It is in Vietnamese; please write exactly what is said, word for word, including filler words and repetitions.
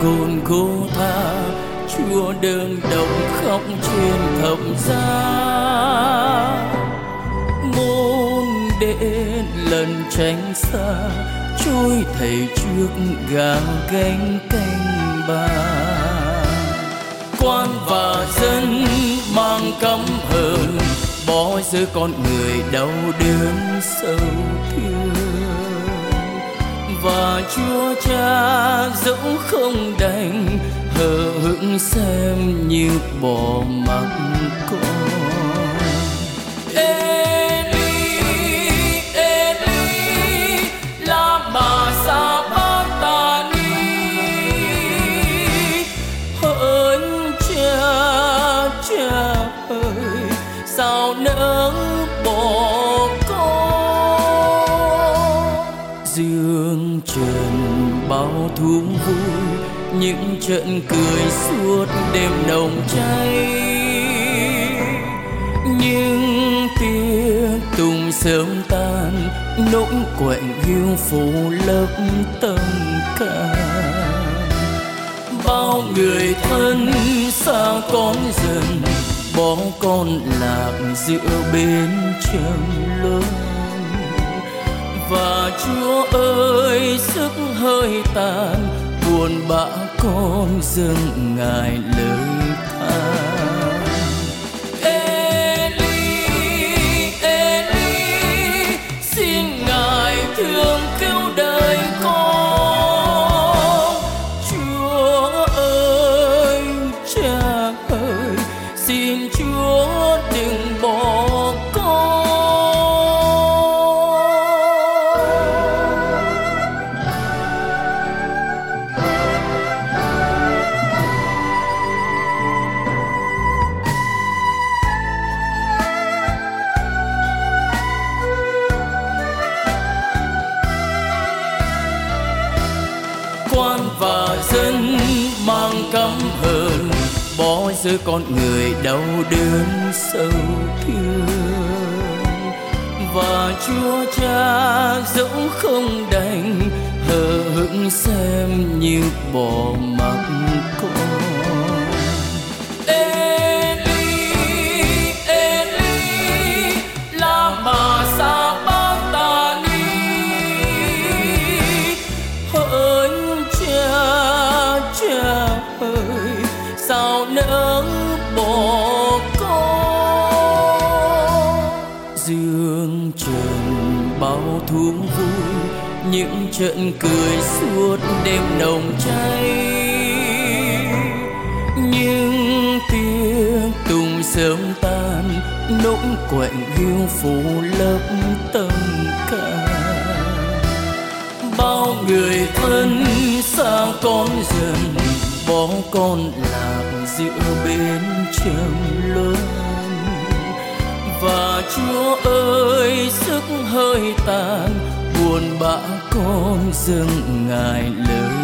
hồn gô tha, Chúa đơn độc khóc trên thập giá. Môn đệ lần tránh xa, trôi thầy trước gà gánh canh bà. Quan và dân mang căm hờn, bỏ rơi con người đau đớn sâu thương. Và Chúa Cha dẫu không đành, hờ hững xem như bỏ mặc con. Eli, Eli, lama sabachthani. Hỡi Cha, Cha ơi, sao nỡ bỏ con. Dương trần bao thú vui, những trận cười suốt đêm nồng cháy. Nhưng tiếng tùng sớm tan, nỗi quạnh hiu phủ lấp tâm can. Bao người thân xa con dần, bỏ con lạc giữa bến trầm luân. Và Chúa ơi sức hơi tàn, buồn bã con dâng Ngài lời than. Eli, Eli, xin Ngài thương cứu đời con. Chúa ơi, Cha ơi, xin Chúa đừng bỏ con. Quan và dân mang căm hờn, bỏ rơi con người đau đớn sâu thương. Và Chúa Cha dẫu không đành, hờ hững xem như bỏ mặc con. Eli, Eli, lama sabachthani. Hỡi Cha, Cha ơi, sao nỡ bỏ con. Dương trần bao thú vui, những trận cười suốt đêm nồng cháy. Nhưng tiếng tùng sớm tan, nỗi quạnh hiu phủ lấp tâm can. Bao người thân xa con dần, bỏ con lạc giữa bến trầm luân. Và Chúa ơi sức hơi tàn, buồn bã con dâng Ngài lời